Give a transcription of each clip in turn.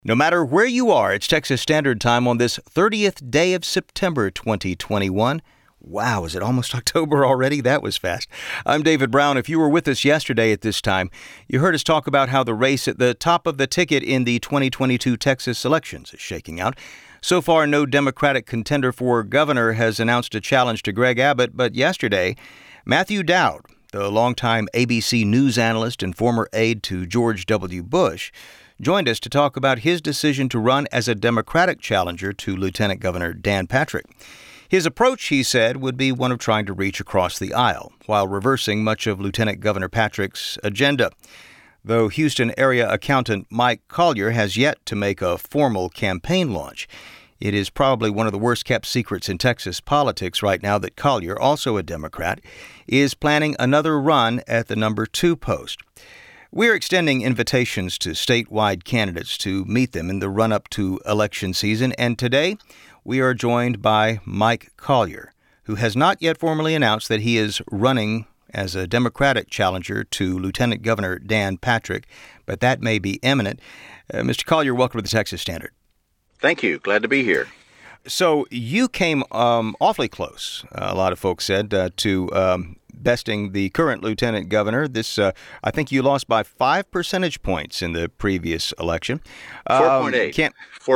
No matter where you are, it's Texas Standard Time on this 30th day of September 2021. Wow, is it almost October already? That was fast. I'm David Brown. If you were with us yesterday at this time, you heard us talk about how the race at the top of the ticket in the 2022 Texas elections is shaking out. So far, no Democratic contender for governor has announced a challenge to Greg Abbott, but yesterday, Matthew Dowd, the longtime ABC News analyst and former aide to George W. Bush, joined us to talk about his decision to run as a Democratic challenger to Lieutenant Governor Dan Patrick. His approach, he said, would be one of trying to reach across the aisle while reversing much of Lieutenant Governor Patrick's agenda. Though Houston area accountant Mike Collier has yet to make a formal campaign launch, it is probably one of the worst-kept secrets in Texas politics right now that Collier, also a Democrat, is planning another run at the number 2 post. We're extending invitations to statewide candidates to meet them in the run-up to election season, and today we are joined by Mike Collier, who has not yet formally announced that he is running as a Democratic challenger to Lieutenant Governor Dan Patrick, but that may be imminent. Mr. Collier, welcome to the Texas Standard. Thank you. Glad to be here. So you came awfully close, a lot of folks said, to besting the current lieutenant governor. I think you lost by 5 percentage points in the previous election. 4.8.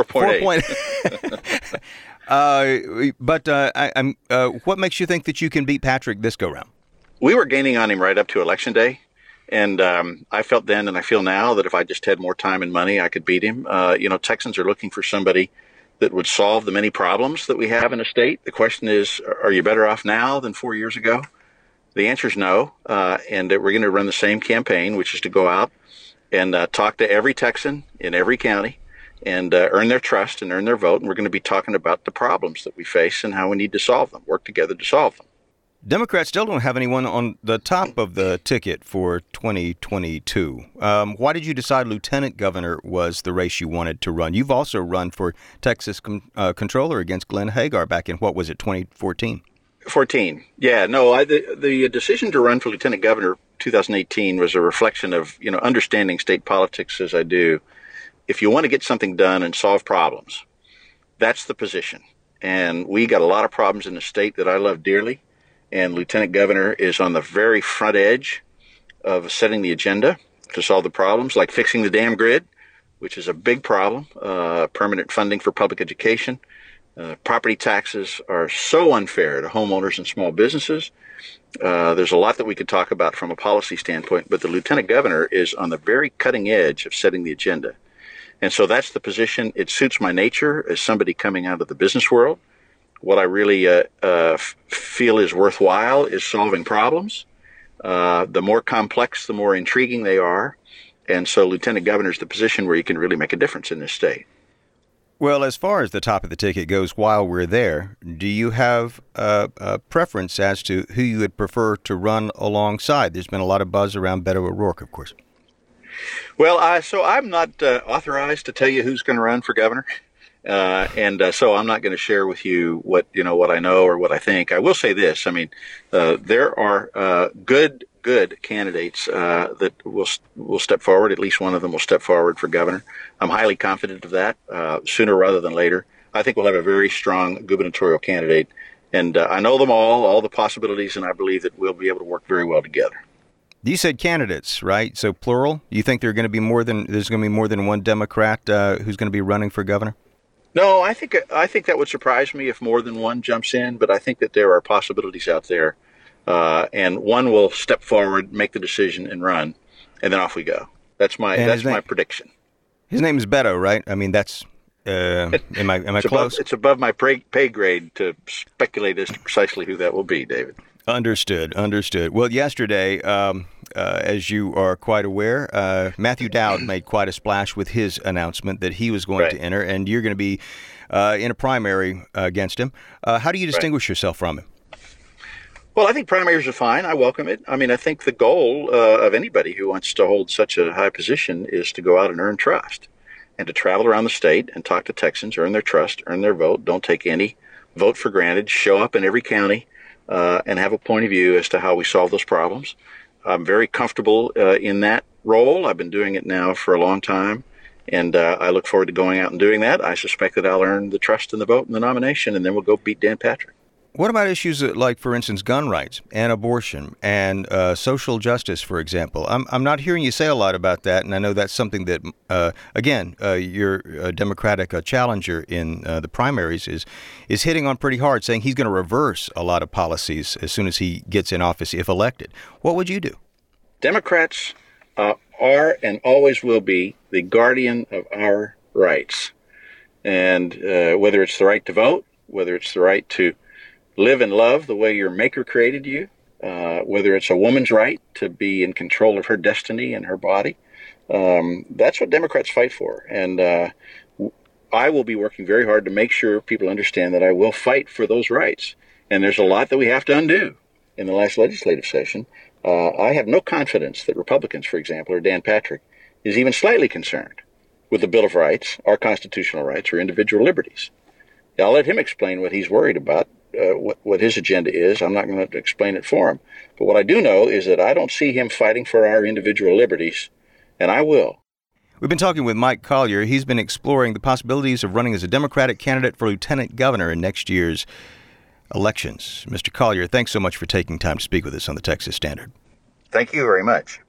4.8. What makes you think that you can beat Patrick this go-round? We were gaining on him right up to Election Day. And I felt then and I feel now that if I just had more time and money, I could beat him. Texans are looking for somebody that would solve the many problems that we have in the state. The question is, are you better off now than 4 years ago? The answer is no. And we're going to run the same campaign, which is to go out and talk to every Texan in every county and earn their trust and earn their vote. And we're going to be talking about the problems that we face and how we need to solve them, work together to solve them. Democrats still don't have anyone on the top of the ticket for 2022. Why did you decide lieutenant governor was the race you wanted to run? You've also run for Texas controller against Glenn Hagar back in, 2014? 14. Yeah, no, the decision to run for lieutenant governor 2018 was a reflection of, understanding state politics as I do. If you want to get something done and solve problems, that's the position. And we got a lot of problems in the state that I love dearly. And lieutenant governor is on the very front edge of setting the agenda to solve the problems, like fixing the damn grid, which is a big problem, permanent funding for public education. Property taxes are so unfair to homeowners and small businesses. There's a lot that we could talk about from a policy standpoint, but the lieutenant governor is on the very cutting edge of setting the agenda. And so that's the position. It suits my nature as somebody coming out of the business world. What I really feel is worthwhile is solving problems. The more complex, the more intriguing they are. And so lieutenant governor is the position where you can really make a difference in this state. Well, as far as the top of the ticket goes, while we're there, do you have a preference as to who you would prefer to run alongside? There's been a lot of buzz around Beto O'Rourke, of course. Well, so I'm not authorized to tell you who's going to run for governor. So I'm not going to share with you what I know or what I think. I will say this. I mean, there are good candidates that will step forward. At least one of them will step forward for governor. I'm highly confident of that sooner rather than later. I think we'll have a very strong gubernatorial candidate. And I know them all the possibilities, and I believe that we'll be able to work very well together. You said candidates, right? So plural? You think there's going to be more than one Democrat who's going to be running for governor? No, I think that would surprise me if more than one jumps in, but I think that there are possibilities out there, and one will step forward, make the decision, and run, and then off we go. That's my prediction. His name is Beto, right? I mean, that's am I close? It's above my pay grade to speculate as to precisely who that will be, David. Understood. Well, yesterday, as you are quite aware, Matthew Dowd made quite a splash with his announcement that he was going to enter, and you're going to be in a primary against him. How do you distinguish yourself from him? Well, I think primaries are fine. I welcome it. I mean, I think the goal of anybody who wants to hold such a high position is to go out and earn trust and to travel around the state and talk to Texans, earn their trust, earn their vote. Don't take any vote for granted. Show up in every county and have a point of view as to how we solve those problems. I'm very comfortable in that role. I've been doing it now for a long time. And I look forward to going out and doing that. I suspect that I'll earn the trust and the vote and the nomination, and then we'll go beat Dan Patrick. What about issues like, for instance, gun rights and abortion and social justice, for example? I'm not hearing you say a lot about that, and I know that's something that, your Democratic challenger in the primaries is hitting on pretty hard, saying he's going to reverse a lot of policies as soon as he gets in office, if elected. What would you do? Democrats are and always will be the guardian of our rights. And whether it's the right to vote, whether it's the right to live and love the way your maker created you, whether it's a woman's right to be in control of her destiny and her body, that's what Democrats fight for. And I will be working very hard to make sure people understand that I will fight for those rights. And there's a lot that we have to undo. In the last legislative session, I have no confidence that Republicans, for example, or Dan Patrick, is even slightly concerned with the Bill of Rights, our constitutional rights, or individual liberties. I'll let him explain what he's worried about, what his agenda is. I'm not going to explain it for him. But what I do know is that I don't see him fighting for our individual liberties, and I will. We've been talking with Mike Collier. He's been exploring the possibilities of running as a Democratic candidate for lieutenant governor in next year's elections. Mr. Collier, thanks so much for taking time to speak with us on the Texas Standard. Thank you very much.